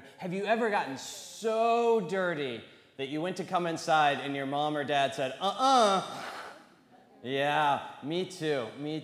Have you ever gotten so dirty that you went to come inside and your mom or dad said, Yeah, me too.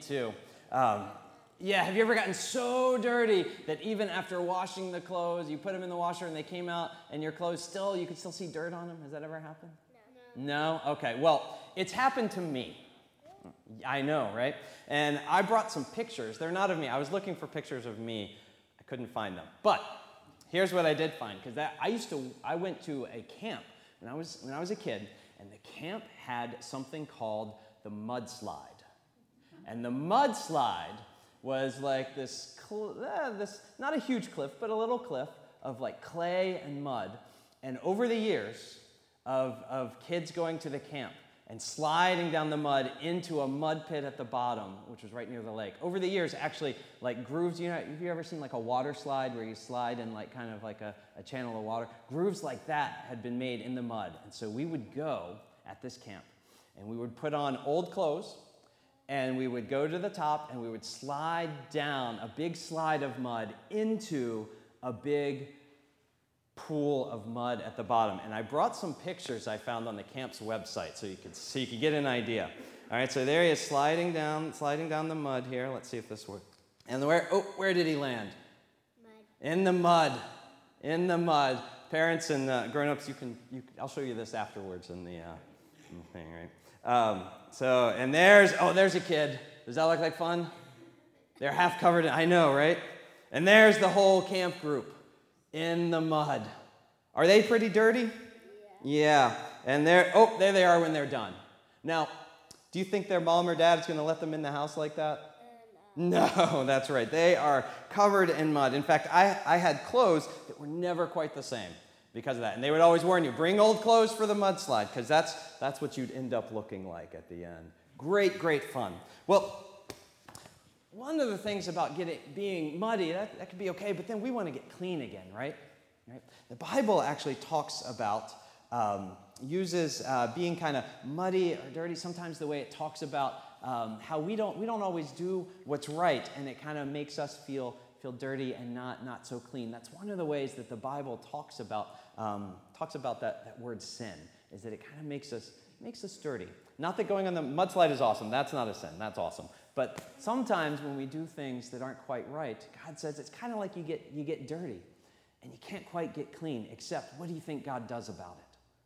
Have you ever gotten so dirty that even after washing the clothes, you put them in the washer and they came out and your clothes you could still see dirt on them? Has that ever happened? No? Okay, well, it's happened to me. I know, right? And I brought some pictures. They're not of me. I was looking for pictures of me. I couldn't find them. But here's what I did find, because I went to a camp when I was a kid, and the camp had something called the mudslide. And the mudslide was like this not a huge cliff, but a little cliff of like clay and mud. And over the years of kids going to the camp and sliding down the mud into a mud pit at the bottom, which was right near the lake. Over the years, actually, like grooves, have you ever seen like a water slide where you slide in like kind of like a channel of water? Grooves like that had been made in the mud. And so we would go at this camp, and we would put on old clothes, and we would go to the top, and we would slide down a big slide of mud into a big pool of mud at the bottom. And I brought some pictures I found on the camp's website so you could get an idea. All right, so there he is sliding down the mud here. Let's see if this works. And where did he land? Mud. In the mud. Parents and grown-ups, I'll show you this afterwards in the thing, right? And there's a kid. Does that look like fun? They're half covered I know, right? And there's the whole camp group in the mud. Are they pretty dirty? Yeah. And there they are when they're done. Now, do you think their mom or dad is going to let them in the house like that? No, that's right. They are covered in mud. In fact, I had clothes that were never quite the same because of that. And they would always warn you, bring old clothes for the mudslide, because that's what you'd end up looking like at the end. Great, great fun. Well, one of the things about being muddy, that could be okay, but then we want to get clean again, right? The Bible actually talks about, uses being kind of muddy or dirty, sometimes the way it talks about how we don't always do what's right, and it kind of makes us feel dirty and not so clean. That's one of the ways that the Bible talks about that word sin, is that it kind of makes us dirty. Not that going on the mudslide is awesome. That's not a sin. That's awesome. But sometimes when we do things that aren't quite right, God says it's kind of like you get dirty and you can't quite get clean, except what do you think God does about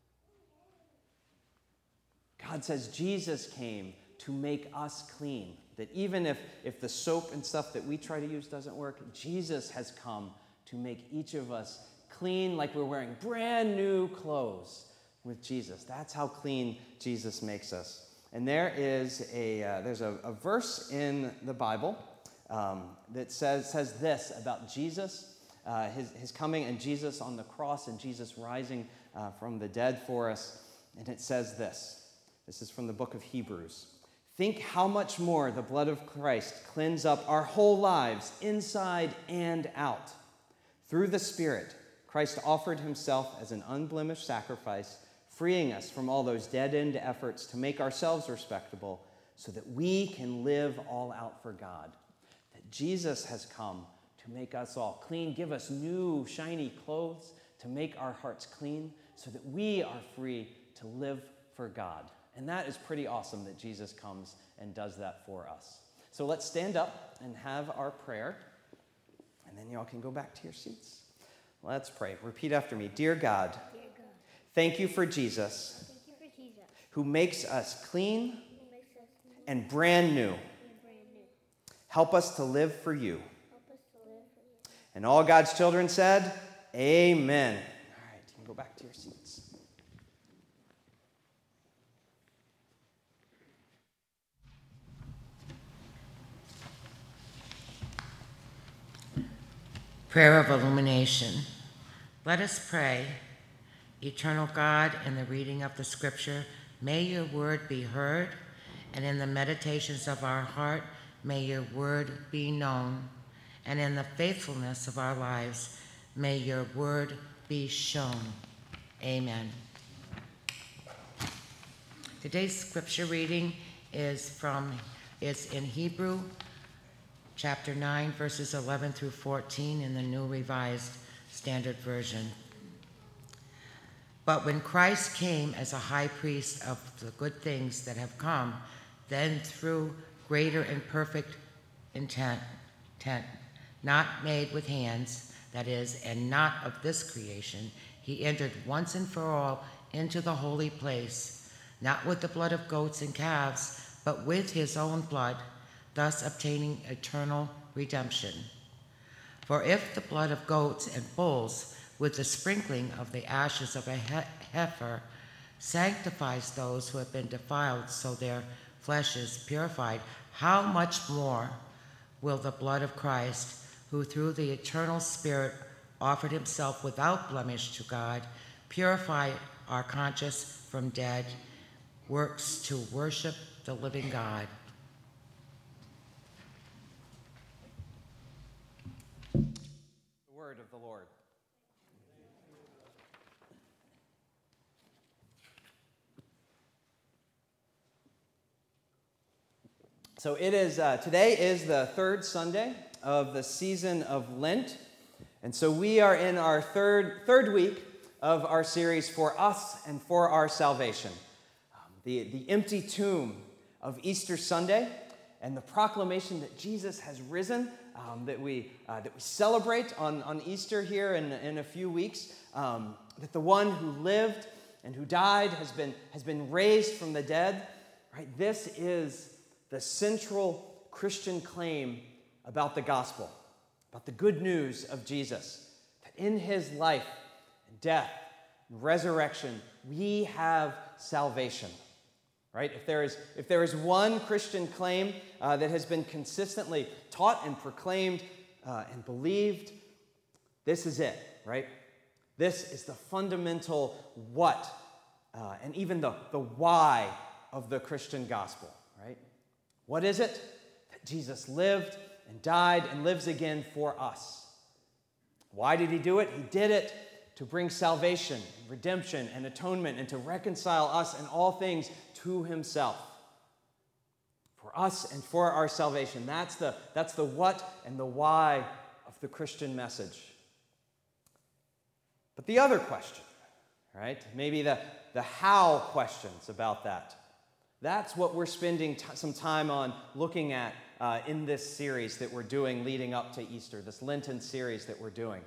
it? God says Jesus came to make us clean. That even if the soap and stuff that we try to use doesn't work, Jesus has come to make each of us clean, like we're wearing brand new clothes with Jesus. That's how clean Jesus makes us. And there's a verse in the Bible that says this about Jesus, his coming, and Jesus on the cross, and Jesus rising from the dead for us. And it says this. This is from the book of Hebrews. Think how much more the blood of Christ cleanses up our whole lives, inside and out. Through the Spirit, Christ offered himself as an unblemished sacrifice, freeing us from all those dead-end efforts to make ourselves respectable so that we can live all out for God. That Jesus has come to make us all clean, give us new, shiny clothes to make our hearts clean so that we are free to live for God. And that is pretty awesome that Jesus comes and does that for us. So let's stand up and have our prayer, and then y'all can go back to your seats. Let's pray. Repeat after me. Dear God, thank you for Jesus, who makes us clean and brand new. Help us to live for you. And all God's children said, Amen. All right, you can go back to your seats. Prayer of Illumination. Let us pray. Eternal God, in the reading of the Scripture, may your word be heard, and in the meditations of our heart, may your word be known, and in the faithfulness of our lives, may your word be shown. Amen. Today's Scripture reading is in Hebrew, chapter 9, verses 11 through 14 in the New Revised Standard Version. But when Christ came as a high priest of the good things that have come, then through greater and perfect intent, not made with hands, that is, and not of this creation, he entered once and for all into the holy place, not with the blood of goats and calves, but with his own blood, thus obtaining eternal redemption. For if the blood of goats and bulls, with the sprinkling of the ashes of a heifer, sanctifies those who have been defiled so their flesh is purified, how much more will the blood of Christ, who through the eternal Spirit offered himself without blemish to God, purify our conscience from dead works to worship the living God. The word of the Lord. So it is, today is the third Sunday of the season of Lent. And so we are in our third week of our series, For Us and For Our Salvation. The empty tomb of Easter Sunday and the proclamation that Jesus has risen, that we celebrate on Easter here in a few weeks, that the one who lived and who died has been raised from the dead. Right? This is the central Christian claim about the gospel, about the good news of Jesus, that in his life and death and resurrection, we have salvation. Right? If there is one Christian claim that has been consistently taught and proclaimed and believed, this is it, right? This is the fundamental what and even the why of the Christian gospel, right? What is it? That Jesus lived and died and lives again for us. Why did he do it? He did it to bring salvation, redemption, and atonement, and to reconcile us and all things to himself. For us and for our salvation. That's the what and the why of the Christian message. But the other question, right? Maybe the how questions about that. That's what we're spending some time on looking at in this series that we're doing leading up to Easter, this Lenten series that we're doing.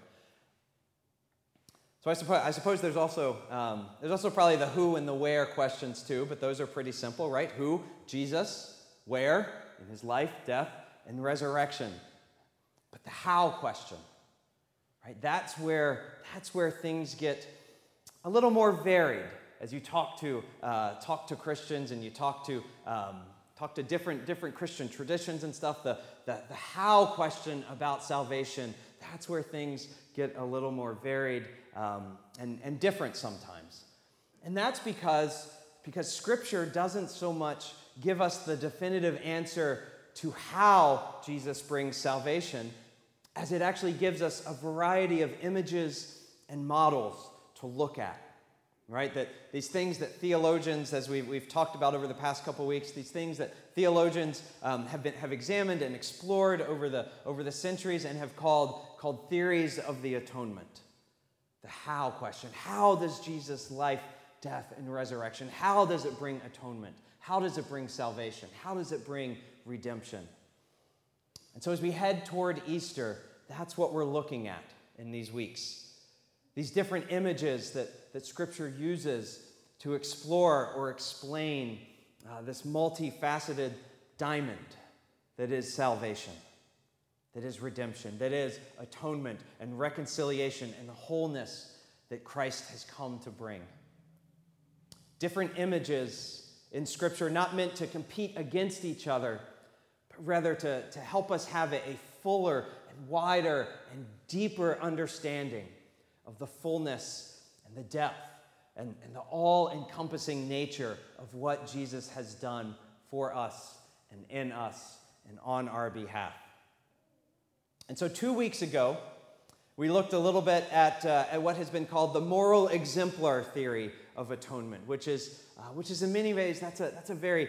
So I suppose there's also probably the who and the where questions too, but those are pretty simple, right? Who? Jesus. Where? In his life, death, and resurrection. But the how question, right? That's where things get a little more varied as you talk to Christians and you talk to different Christian traditions and stuff. The how question about salvation, that's where things get a little more varied and different sometimes. And that's because Scripture doesn't so much give us the definitive answer to how Jesus brings salvation, as it actually gives us a variety of images and models to look at. Right? That these things that theologians, as we've talked about over the past couple weeks, these things that theologians have examined and explored over the centuries and have called theories of the atonement. The how question. How does Jesus' life, death, and resurrection, how does it bring atonement? How does it bring salvation? How does it bring redemption? And so as we head toward Easter, that's what we're looking at in these weeks. These different images that Scripture uses to explore or explain this multifaceted diamond that is salvation, that is redemption, that is atonement and reconciliation and the wholeness that Christ has come to bring. Different images in Scripture not meant to compete against each other, but rather to help us have a fuller and wider and deeper understanding of the fullness and the depth and the all-encompassing nature of what Jesus has done for us and in us and on our behalf. And so 2 weeks ago, we looked a little bit at what has been called the moral exemplar theory of atonement, which is in many ways that's a very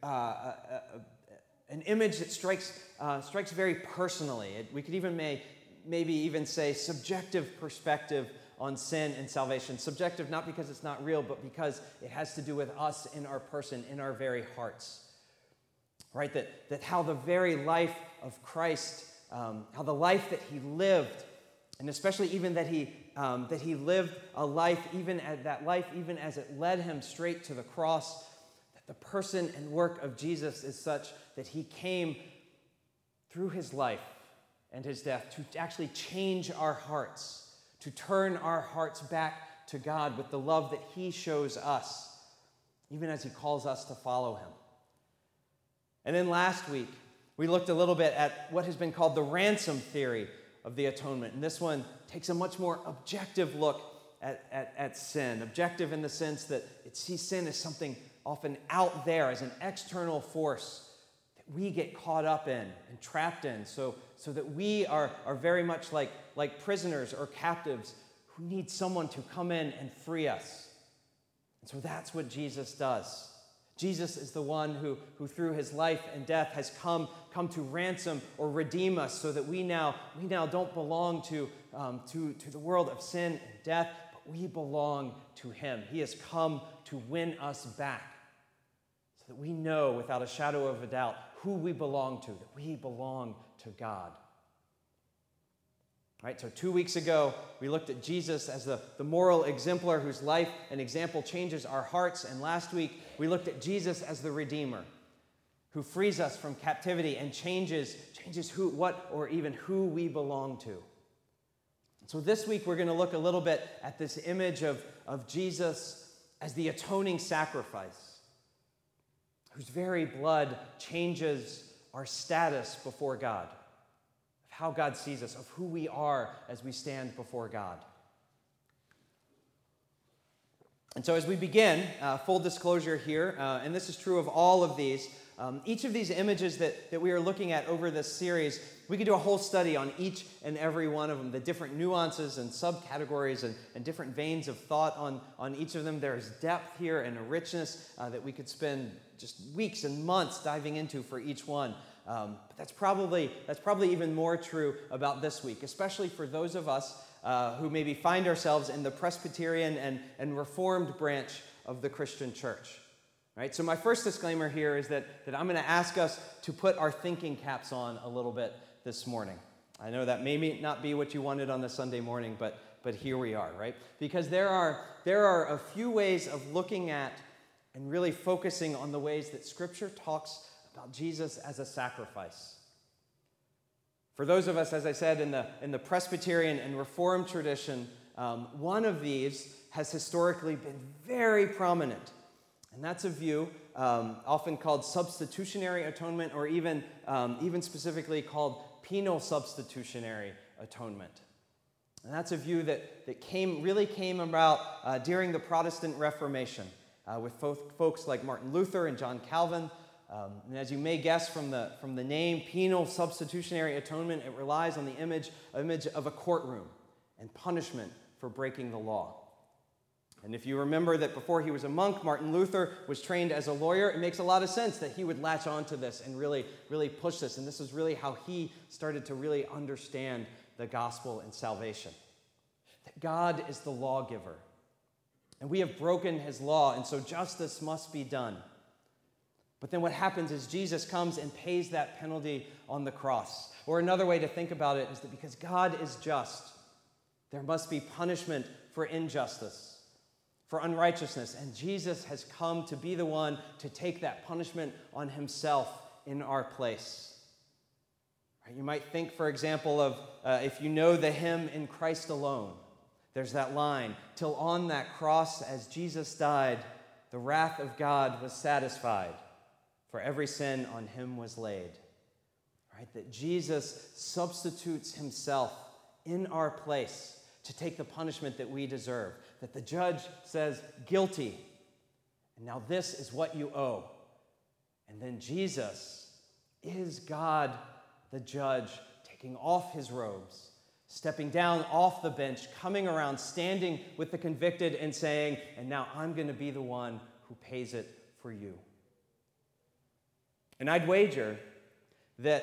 an image that strikes very personally. We could even maybe even say subjective perspective on sin and salvation. Subjective not because it's not real, but because it has to do with us in our person, in our very hearts. Right? That how the very life of Christ, how the life that he lived, and especially even that he lived a life, even as it led him straight to the cross, that the person and work of Jesus is such that he came through his life and his death to actually change our hearts, to turn our hearts back to God with the love that he shows us, even as he calls us to follow him. And then last week, we looked a little bit at what has been called the ransom theory of the atonement. And this one takes a much more objective look at sin. Objective in the sense that it sees sin as something often out there, as an external force that we get caught up in and trapped in, so that we are very much like prisoners or captives who need someone to come in and free us. And so that's what Jesus does. Jesus is the one who through his life and death has come to ransom or redeem us, so that we now don't belong to the world of sin and death, but we belong to him. He has come to win us back, so that we know without a shadow of a doubt who we belong to, that we belong to God. Right, so 2 weeks ago, we looked at Jesus as the moral exemplar whose life and example changes our hearts. And last week, we looked at Jesus as the Redeemer who frees us from captivity and changes who we belong to. So this week, we're going to look a little bit at this image of Jesus as the atoning sacrifice, whose very blood changes our status before God, how God sees us, of who we are as we stand before God. And so as we begin, full disclosure here, and this is true of all of these, each of these images that we are looking at over this series, we could do a whole study on each and every one of them, the different nuances and subcategories and different veins of thought on each of them. There's depth here and a richness that we could spend just weeks and months diving into for each one. But that's probably even more true about this week, especially for those of us who maybe find ourselves in the Presbyterian and Reformed branch of the Christian church. Right? So my first disclaimer here is that I'm going to ask us to put our thinking caps on a little bit this morning. I know that may not be what you wanted on a Sunday morning, but here we are, right? Because there are a few ways of looking at and really focusing on the ways that Scripture talks about Jesus as a sacrifice. For those of us, as I said, in the Presbyterian and Reformed tradition, one of these has historically been very prominent. And that's a view often called substitutionary atonement, or even specifically called penal substitutionary atonement. And that's a view that came about during the Protestant Reformation with folks like Martin Luther and John Calvin. And as you may guess from the name, penal substitutionary atonement, it relies on the image of a courtroom and punishment for breaking the law. And if you remember that before he was a monk, Martin Luther was trained as a lawyer, it makes a lot of sense that he would latch onto this and really push this. And this is really how he started to really understand the gospel and salvation. That God is the lawgiver. And we have broken his law, and so justice must be done. But then what happens is Jesus comes and pays that penalty on the cross. Or another way to think about it is that because God is just, there must be punishment for injustice, for unrighteousness. And Jesus has come to be the one to take that punishment on himself in our place. Right? You might think, for example, of if you know the hymn In Christ Alone, there's that line, till on that cross as Jesus died, the wrath of God was satisfied, for every sin on him was laid. Right? That Jesus substitutes himself in our place to take the punishment that we deserve. That the judge says, guilty, and now this is what you owe. And then Jesus is God, the judge, taking off his robes, stepping down off the bench, coming around, standing with the convicted and saying, and now I'm going to be the one who pays it for you. And I'd wager that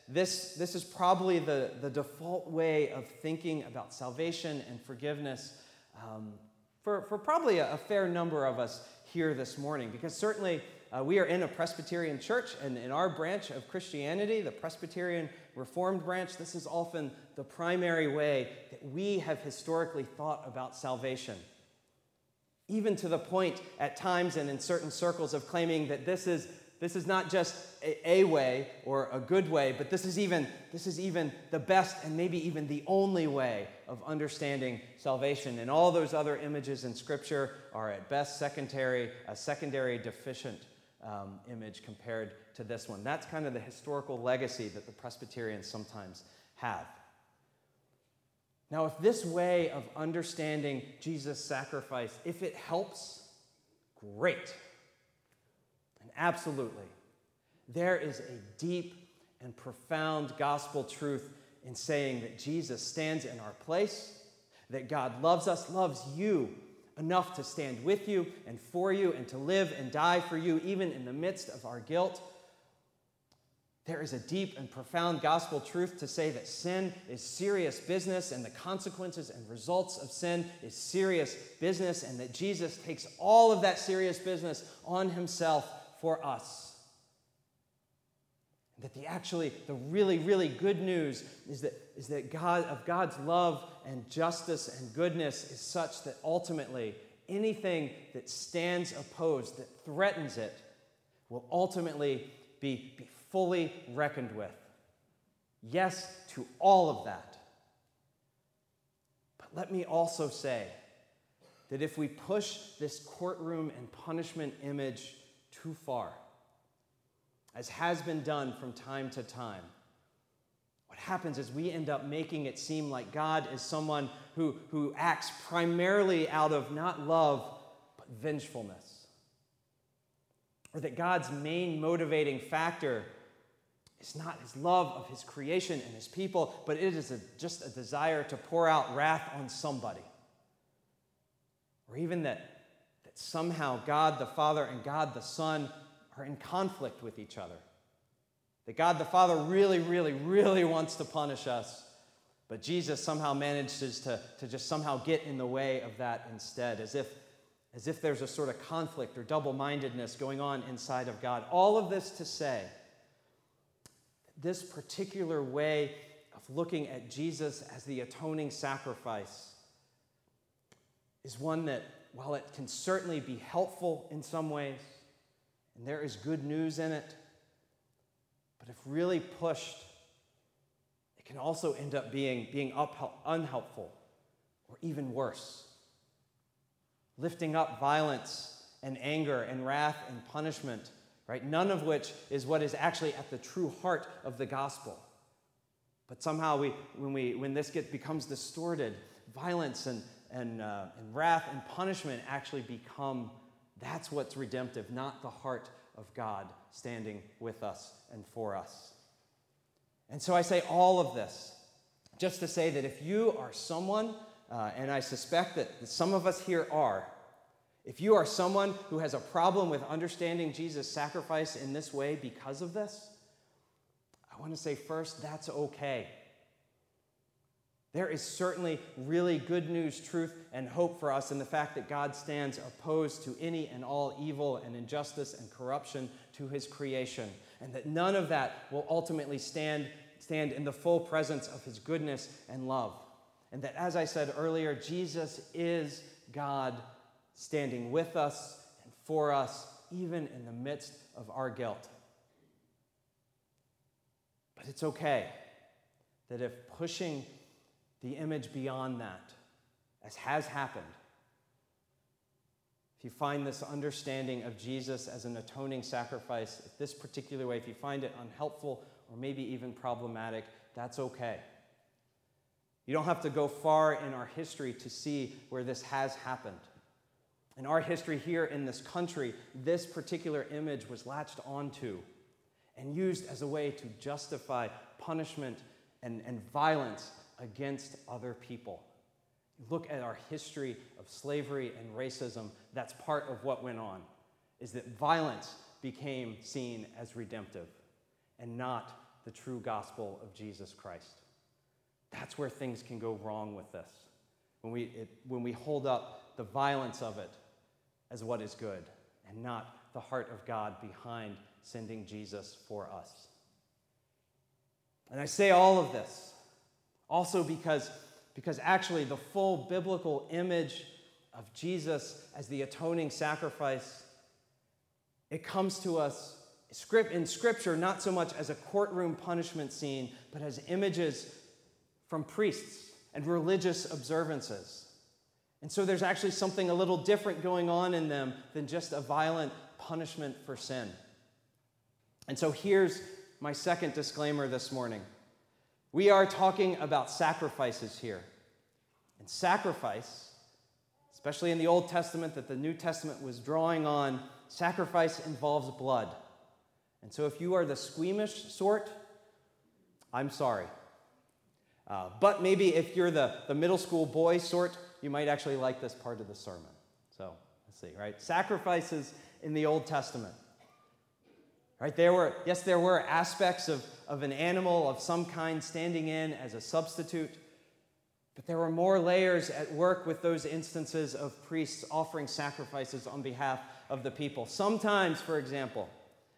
this is probably the default way of thinking about salvation and forgiveness for probably a fair number of us here this morning, because certainly we are in a Presbyterian church, and in our branch of Christianity, the Presbyterian Reformed branch, this is often the primary way that we have historically thought about salvation. Even to the point at times and in certain circles of claiming that this is not just a way or a good way, but this is even the best and maybe even the only way of understanding salvation. And all those other images in Scripture are at best a secondary deficient image compared to this one. That's kind of the historical legacy that the Presbyterians sometimes have. Now, if this way of understanding Jesus' sacrifice, if it helps, great. And absolutely, there is a deep and profound gospel truth in saying that Jesus stands in our place, that God loves us, loves you enough to stand with you and for you and to live and die for you, even in the midst of our guilt. There is a deep and profound gospel truth to say that sin is serious business and the consequences and results of sin is serious business, and that Jesus takes all of that serious business on himself for us. And that the really, really good news is that God's love and justice and goodness is such that ultimately anything that stands opposed, that threatens it, will ultimately be fully reckoned with. Yes to all of that. But let me also say that if we push this courtroom and punishment image too far, as has been done from time to time, what happens is we end up making it seem like God is someone who acts primarily out of not love, but vengefulness. Or that God's main motivating factor is not his love of his creation and his people, but it is just a desire to pour out wrath on somebody. Or even that somehow God the Father and God the Son are in conflict with each other. That God the Father really, really, really wants to punish us, but Jesus somehow manages to just somehow get in the way of that instead, as if there's a sort of conflict or double-mindedness going on inside of God. All of this to say, this particular way of looking at Jesus as the atoning sacrifice is one that, while it can certainly be helpful in some ways, and there is good news in it, but if really pushed, it can also end up being unhelpful or even worse. Lifting up violence and anger and wrath and punishment, right? None of which is what is actually at the true heart of the gospel. But somehow when this becomes distorted, violence and wrath and punishment actually become, that's what's redemptive, not the heart of God standing with us and for us. And so I say all of this just to say that if you are someone, and I suspect that some of us here are, if you are someone who has a problem with understanding Jesus' sacrifice in this way because of this, I want to say first, that's okay. There is certainly really good news, truth, and hope for us in the fact that God stands opposed to any and all evil and injustice and corruption to his creation, and that none of that will ultimately stand in the full presence of his goodness and love. And that, as I said earlier, Jesus is God standing with us and for us, even in the midst of our guilt. But it's okay that if pushing the image beyond that, as has happened, if you find this understanding of Jesus as an atoning sacrifice, if this particular way, if you find it unhelpful or maybe even problematic, that's okay. You don't have to go far in our history to see where this has happened. In our history here in this country, this particular image was latched onto and used as a way to justify punishment and violence against other people. Look at our history of slavery and racism. That's part of what went on, is that violence became seen as redemptive and not the true gospel of Jesus Christ. That's where things can go wrong with this, when we hold up the violence of it as what is good and not the heart of God behind sending Jesus for us. And I say all of this also because actually the full biblical image of Jesus as the atoning sacrifice, it comes to us in Scripture not so much as a courtroom punishment scene, but as images from priests and religious observances. And so there's actually something a little different going on in them than just a violent punishment for sin. And so here's my second disclaimer this morning. We are talking about sacrifices here. And sacrifice, especially in the Old Testament that the New Testament was drawing on, sacrifice involves blood. And so if you are the squeamish sort, I'm sorry. But maybe if you're the middle school boy sort, you might actually like this part of the sermon. So let's see, right? Sacrifices in the Old Testament. Right? There were aspects of an animal of some kind standing in as a substitute, but there were more layers at work with those instances of priests offering sacrifices on behalf of the people. Sometimes, for example,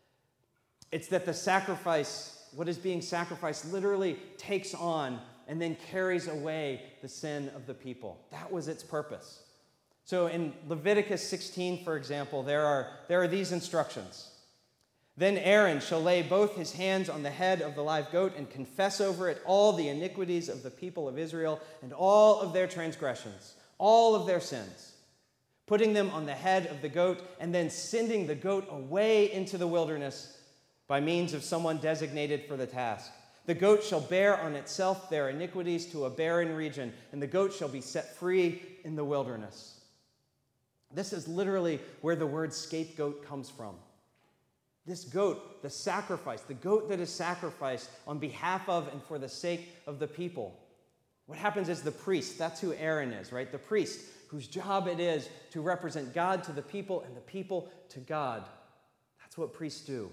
it's that the sacrifice, what is being sacrificed, literally takes on and then carries away the sin of the people. That was its purpose. So in Leviticus 16, for example, there are these instructions. Then Aaron shall lay both his hands on the head of the live goat and confess over it all the iniquities of the people of Israel and all of their transgressions, all of their sins, putting them on the head of the goat and then sending the goat away into the wilderness by means of someone designated for the task. The goat shall bear on itself their iniquities to a barren region, and the goat shall be set free in the wilderness. This is literally where the word scapegoat comes from. This goat, the sacrifice, the goat that is sacrificed on behalf of and for the sake of the people. What happens is the priest, that's who Aaron is, right? The priest, whose job it is to represent God to the people and the people to God. That's what priests do.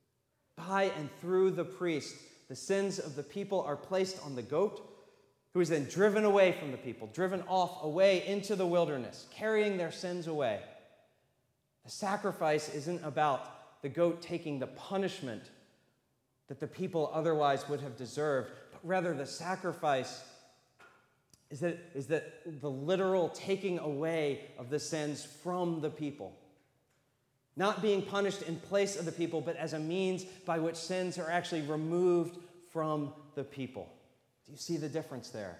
By and through the priest, the sins of the people are placed on the goat, who is then driven away from the people, driven off away into the wilderness, carrying their sins away. The sacrifice isn't about the goat taking the punishment that the people otherwise would have deserved, but rather the sacrifice is that the literal taking away of the sins from the people. Not being punished in place of the people, but as a means by which sins are actually removed from the people. Do you see the difference there?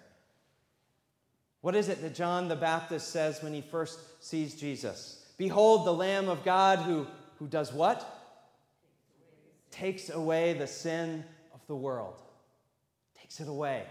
What is it that John the Baptist says when he first sees Jesus? Behold, the Lamb of God who does what? Takes away the sin of the world. Takes it away.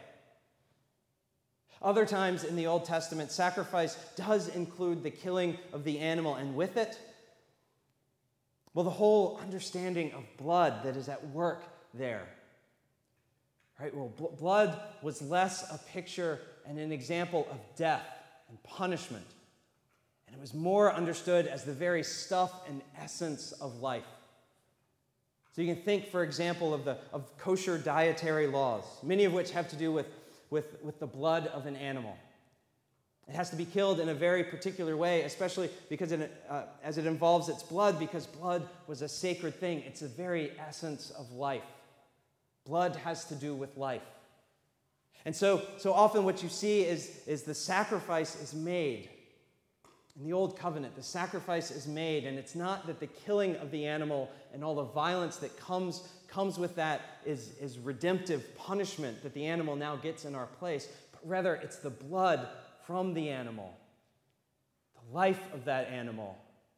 Other times in the Old Testament, sacrifice does include the killing of the animal, and with it, well, the whole understanding of blood that is at work there. Right? Well, blood was less a picture and an example of death and punishment. And it was more understood as the very stuff and essence of life. So you can think, for example, of kosher dietary laws, many of which have to do with the blood of an animal. It has to be killed in a very particular way, especially because as it involves its blood, because blood was a sacred thing. It's the very essence of life. Blood has to do with life. And so often what you see is the sacrifice is made. In the Old Covenant, the sacrifice is made, and it's not that the killing of the animal and all the violence that comes with that is redemptive punishment that the animal now gets in our place, but rather it's the blood from the animal, the life of that animal.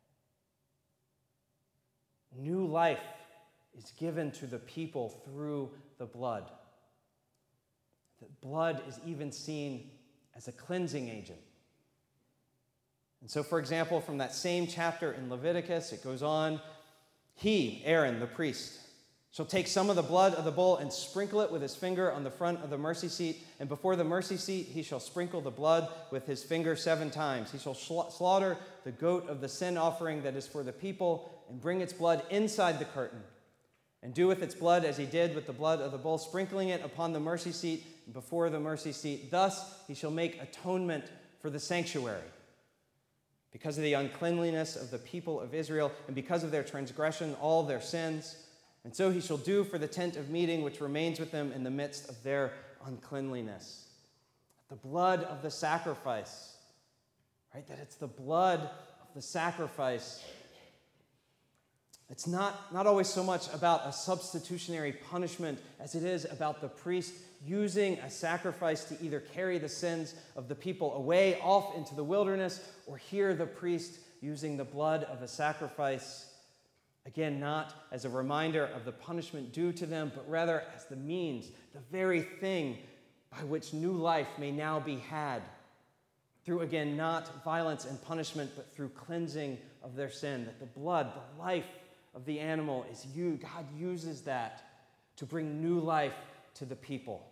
New life is given to the people through the blood. The blood is even seen as a cleansing agent. And so, for example, from that same chapter in Leviticus, it goes on, he, Aaron, the priest, shall take some of the blood of the bull and sprinkle it with his finger on the front of the mercy seat, and before the mercy seat he shall sprinkle the blood with his finger 7 times. He shall slaughter the goat of the sin offering that is for the people and bring its blood inside the curtain. and do with its blood as he did with the blood of the bull, sprinkling it upon the mercy seat and before the mercy seat. Thus he shall make atonement for the sanctuary, because of the uncleanliness of the people of Israel, and because of their transgression, all their sins. And so he shall do for the tent of meeting, which remains with them in the midst of their uncleanliness. The blood of the sacrifice, right? That it's the blood of the sacrifice. It's not always so much about a substitutionary punishment as it is about the priest using a sacrifice to either carry the sins of the people away off into the wilderness, or here the priest using the blood of a sacrifice, again, not as a reminder of the punishment due to them, but rather as the means, the very thing by which new life may now be had, through, again, not violence and punishment, but through cleansing of their sin. That the blood, the life of the animal is you. God uses that to bring new life to the people.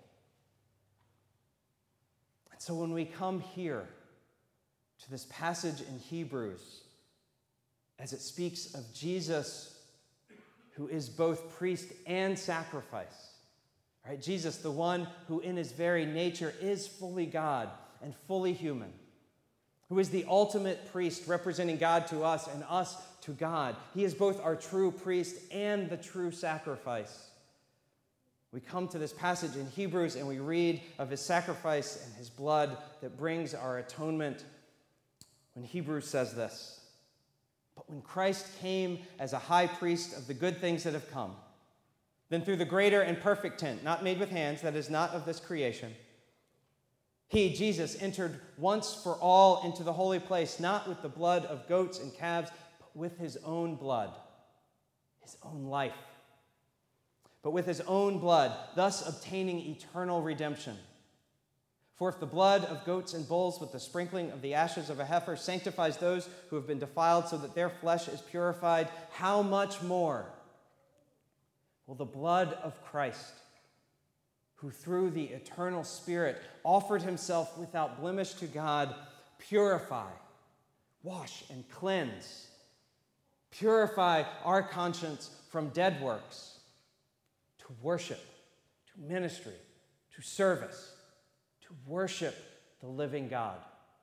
And so when we come here to this passage in Hebrews, as it speaks of Jesus, who is both priest and sacrifice, right? Jesus, the one who in his very nature is fully God and fully human, who is the ultimate priest representing God to us and us to God. He is both our true priest and the true sacrifice. We come to this passage in Hebrews and we read of his sacrifice and his blood that brings our atonement. When Hebrews says this, "But when Christ came as a high priest of the good things that have come, then through the greater and perfect tent, not made with hands, that is not of this creation, he, Jesus, entered once for all into the holy place, not with the blood of goats and calves, but with his own blood, his own life, but with his own blood, thus obtaining eternal redemption. For if the blood of goats and bulls with the sprinkling of the ashes of a heifer sanctifies those who have been defiled so that their flesh is purified, how much more will the blood of Christ, who through the eternal Spirit offered himself without blemish to God, purify, wash, and cleanse, purify our conscience from dead works to worship, to ministry, to service, to worship the living God.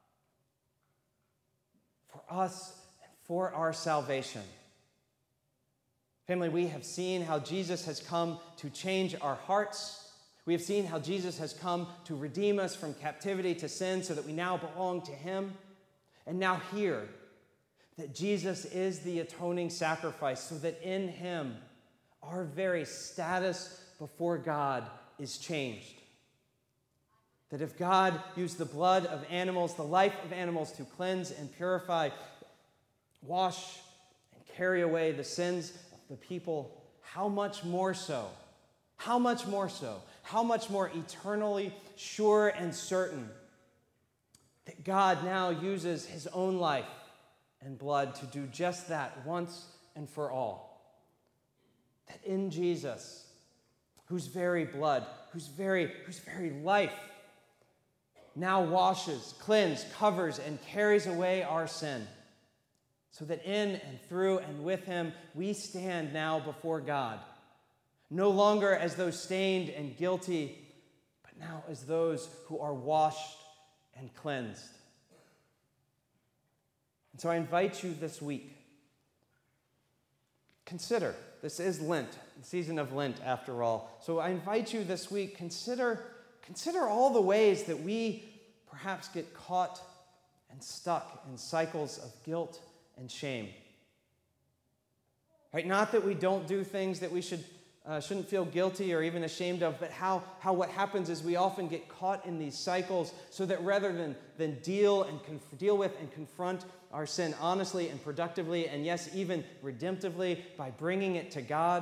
For us and for our salvation." Family, we have seen how Jesus has come to change our hearts. We have seen how Jesus has come to redeem us from captivity to sin so that we now belong to him. And now hear that Jesus is the atoning sacrifice so that in him our very status before God is changed. That if God used the blood of animals, the life of animals to cleanse and purify, wash and carry away the sins of the people, how much more so? How much more so? How much more eternally sure and certain that God now uses his own life and blood to do just that once and for all. That in Jesus, whose very blood, whose very life now washes, cleanses, covers, and carries away our sin, so that in and through and with him we stand now before God, no longer as those stained and guilty, but now as those who are washed and cleansed. And so I invite you this week, consider, this is Lent, the season of Lent after all. So I invite you this week, consider all the ways that we perhaps get caught and stuck in cycles of guilt and shame. Right? Not that we don't do things that we shouldn't feel guilty or even ashamed of, but how what happens is we often get caught in these cycles so that rather than deal with and confront our sin honestly and productively, and yes, even redemptively by bringing it to God,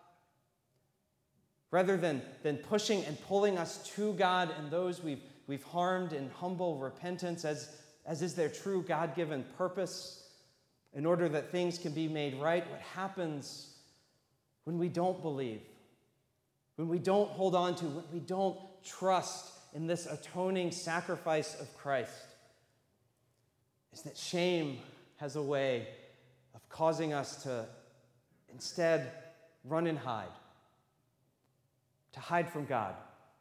rather than pushing and pulling us to God and those we've harmed in humble repentance, as is their true God-given purpose, in order that things can be made right, what happens when we don't believe, when we don't hold on to, when we don't trust in this atoning sacrifice of Christ, is that shame has a way of causing us to instead run and hide. To hide from God.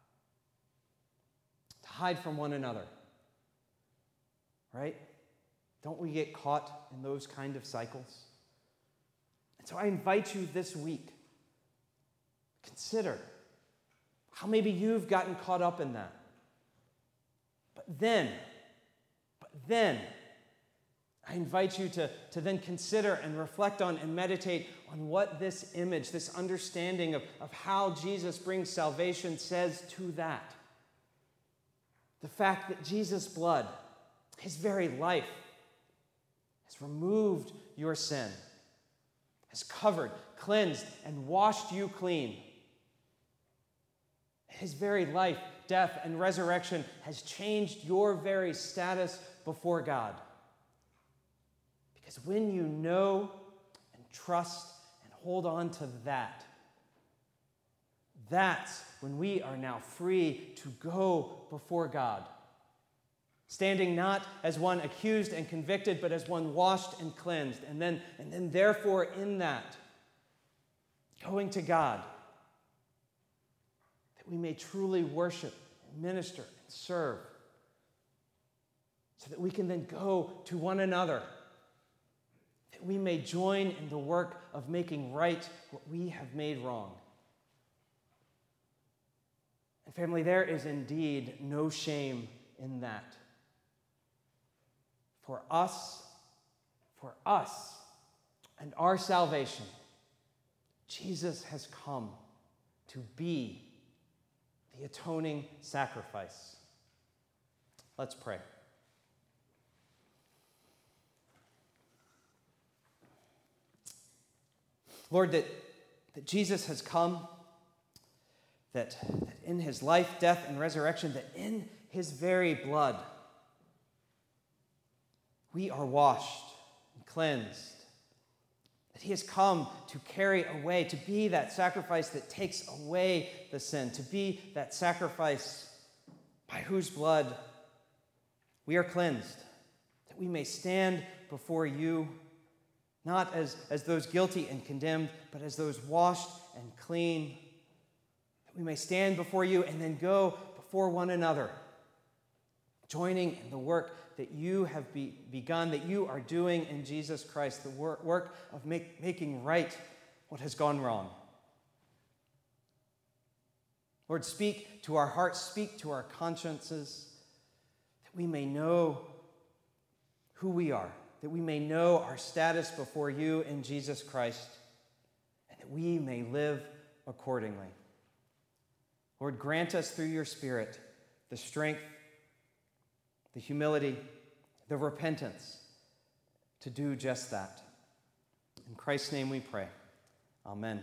To hide from one another. Right? Don't we get caught in those kind of cycles? And so I invite you this week, consider how maybe you've gotten caught up in that. But then, I invite you to then consider and reflect on and meditate on what this image, this understanding of how Jesus brings salvation says to that. The fact that Jesus' blood, his very life, has removed your sin, has covered, cleansed, and washed you clean. His very life, death, and resurrection has changed your very status before God. Because when you know and trust and hold on to that, that's when we are now free to go before God. Standing not as one accused and convicted, but as one washed and cleansed. And then therefore in that, going to God, that we may truly worship, and minister, and serve, so that we can then go to one another, that we may join in the work of making right what we have made wrong. And family, there is indeed no shame in that. For us, and our salvation, Jesus has come to be the atoning sacrifice. Let's pray. Lord, that Jesus has come, that in his life, death, and resurrection, that in his very blood, we are washed and cleansed. That he has come to carry away, to be that sacrifice that takes away the sin, to be that sacrifice by whose blood we are cleansed, that we may stand before you, not as those guilty and condemned, but as those washed and clean, that we may stand before you and then go before one another, joining in the work that you have begun, that you are doing in Jesus Christ, the work of making right what has gone wrong. Lord, speak to our hearts, speak to our consciences, that we may know who we are, that we may know our status before you in Jesus Christ, and that we may live accordingly. Lord, grant us through your Spirit the strength, the humility, the repentance to do just that. In Christ's name we pray. Amen.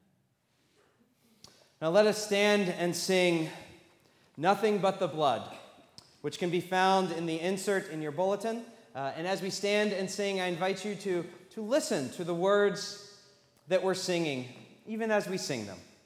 Now let us stand and sing Nothing But the Blood, which can be found in the insert in your bulletin. And as we stand and sing, I invite you to listen to the words that we're singing, even as we sing them.